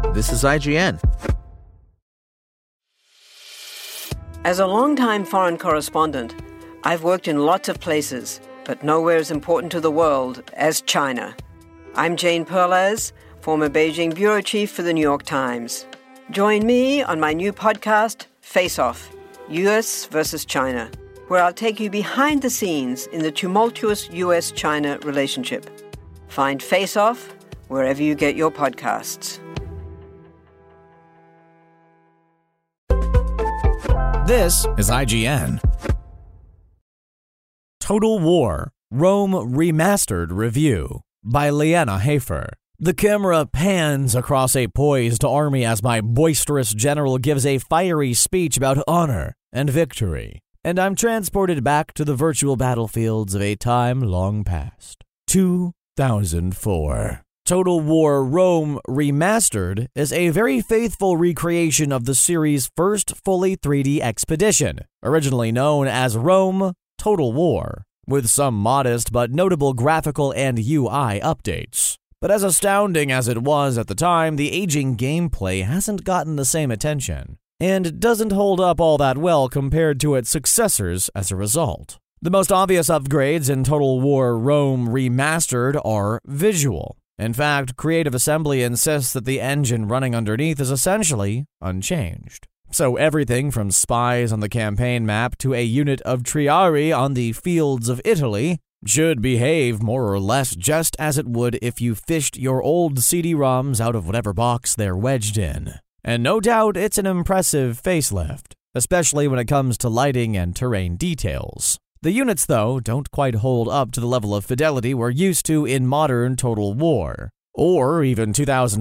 This is IGN. As a longtime foreign correspondent, I've worked in lots of places, but nowhere as important to the world as China. I'm Jane Perlez, former Beijing bureau chief for the New York Times. Join me on my new podcast, Face Off, U.S. versus China, where I'll take you behind the scenes in the tumultuous U.S.-China relationship. Find Face Off wherever you get your podcasts. This is IGN. Total War: Rome Remastered Review by Liana Hafer. The camera pans across a poised army as my boisterous general gives a fiery speech about honor and victory, and I'm transported back to the virtual battlefields of a time long past. 2004. Total War: Rome Remastered is a very faithful recreation of the series' first fully 3D expedition, originally known as Rome Total War, with some modest but notable graphical and UI updates. But as astounding as it was at the time, the aging gameplay hasn't gotten the same attention, and doesn't hold up all that well compared to its successors as a result. The most obvious upgrades in Total War: Rome Remastered are visual. In fact, Creative Assembly insists that the engine running underneath is essentially unchanged. So everything from spies on the campaign map to a unit of Triarii on the fields of Italy should behave more or less just as it would if you fished your old CD-ROMs out of whatever box they're wedged in. And no doubt it's an impressive facelift, especially when it comes to lighting and terrain details. The units, though, don't quite hold up to the level of fidelity we're used to in modern Total War, or even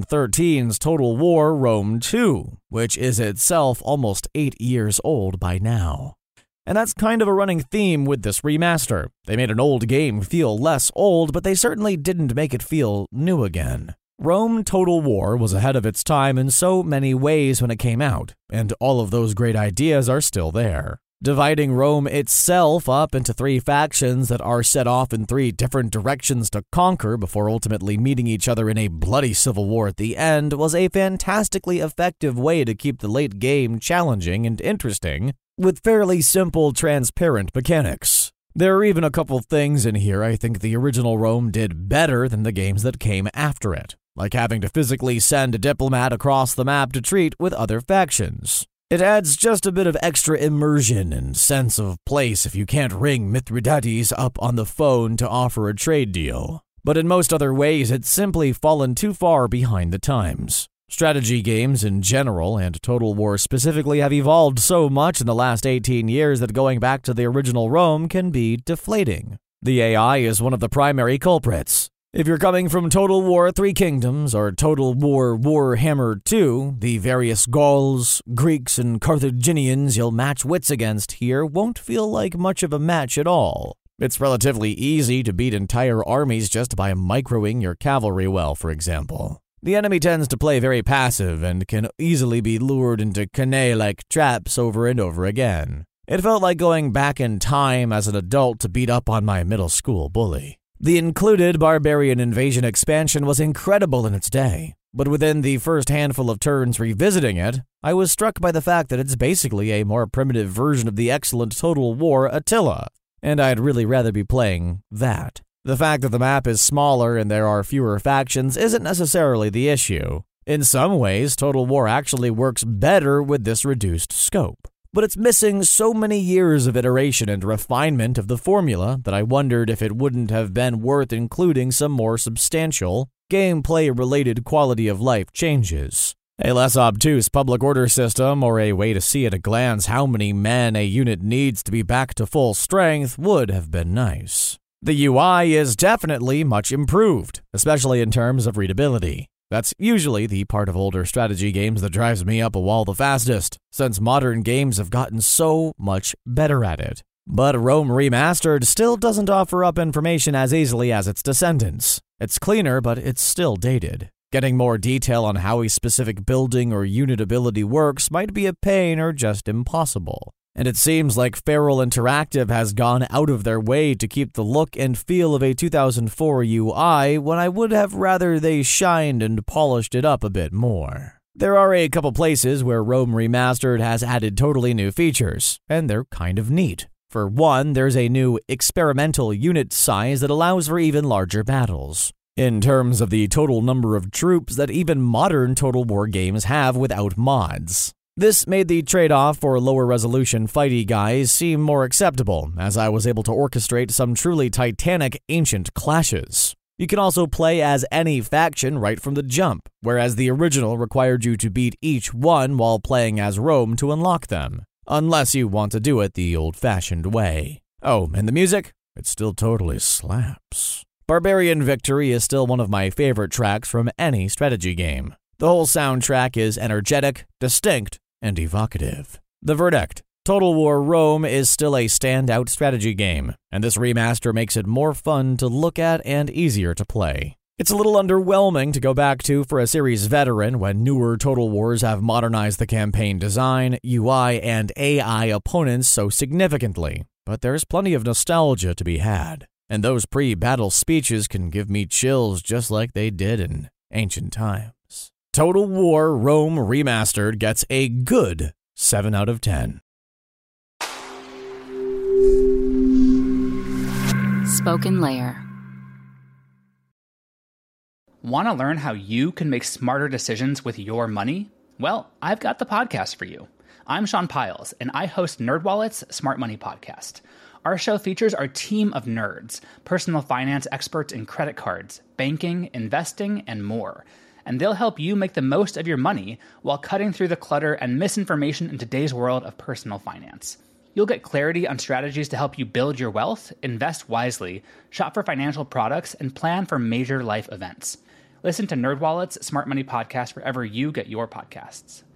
2013's Total War: Rome 2, which is itself almost 8 years old by now. And that's kind of a running theme with this remaster. They made an old game feel less old, but they certainly didn't make it feel new again. Rome Total War was ahead of its time in so many ways when it came out, and all of those great ideas are still there. Dividing Rome itself up into 3 factions that are set off in 3 different directions to conquer before ultimately meeting each other in a bloody civil war at the end was a fantastically effective way to keep the late game challenging and interesting, with fairly simple, transparent mechanics. There are even a couple things in here I think the original Rome did better than the games that came after it, like having to physically send a diplomat across the map to treat with other factions. It adds just a bit of extra immersion and sense of place if you can't ring Mithridates up on the phone to offer a trade deal. But in most other ways, it's simply fallen too far behind the times. Strategy games in general, and Total War specifically, have evolved so much in the last 18 years that going back to the original Rome can be deflating. The AI is one of the primary culprits. If you're coming from Total War: Three Kingdoms or Total War Warhammer 2, the various Gauls, Greeks, and Carthaginians you'll match wits against here won't feel like much of a match at all. It's relatively easy to beat entire armies just by microing your cavalry well, for example. The enemy tends to play very passive and can easily be lured into canaille-like traps over and over again. It felt like going back in time as an adult to beat up on my middle school bully. The included Barbarian Invasion expansion was incredible in its day, but within the first handful of turns revisiting it, I was struck by the fact that it's basically a more primitive version of the excellent Total War Attila, and I'd really rather be playing that. The fact that the map is smaller and there are fewer factions isn't necessarily the issue. In some ways, Total War actually works better with this reduced scope. But it's missing so many years of iteration and refinement of the formula that I wondered if it wouldn't have been worth including some more substantial, gameplay-related quality-of-life changes. A less obtuse public order system or a way to see at a glance how many men a unit needs to be back to full strength would have been nice. The UI is definitely much improved, especially in terms of readability. That's usually the part of older strategy games that drives me up a wall the fastest, since modern games have gotten so much better at it. But Rome Remastered still doesn't offer up information as easily as its descendants. It's cleaner, but it's still dated. Getting more detail on how a specific building or unit ability works might be a pain or just impossible. And it seems like Feral Interactive has gone out of their way to keep the look and feel of a 2004 UI when I would have rather they shined and polished it up a bit more. There are a couple places where Rome Remastered has added totally new features, and they're kind of neat. For one, there's a new experimental unit size that allows for even larger battles. In terms of the total number of troops that even modern Total War games have without mods. This made the trade-off for lower resolution fighty guys seem more acceptable, as I was able to orchestrate some truly titanic ancient clashes. You can also play as any faction right from the jump, whereas the original required you to beat each one while playing as Rome to unlock them, unless you want to do it the old-fashioned way. Oh, and the music? It still totally slaps. Barbarian Victory is still one of my favorite tracks from any strategy game. The whole soundtrack is energetic, distinct, and evocative. The verdict: Total War Rome is still a standout strategy game, and this remaster makes it more fun to look at and easier to play. It's a little underwhelming to go back to for a series veteran when newer Total Wars have modernized the campaign design, UI, and AI opponents so significantly, but there's plenty of nostalgia to be had. And those pre-battle speeches can give me chills just like they did in ancient times. Total War Rome Remastered gets a good 7 out of 10. Spoken Layer. Want to learn how you can make smarter decisions with your money? Well, I've got the podcast for you. I'm Sean Piles, and I host NerdWallet's Smart Money Podcast. Our show features our team of nerds, personal finance experts in credit cards, banking, investing, and more. And they'll help you make the most of your money while cutting through the clutter and misinformation in today's world of personal finance. You'll get clarity on strategies to help you build your wealth, invest wisely, shop for financial products, and plan for major life events. Listen to NerdWallet's Smart Money Podcast wherever you get your podcasts.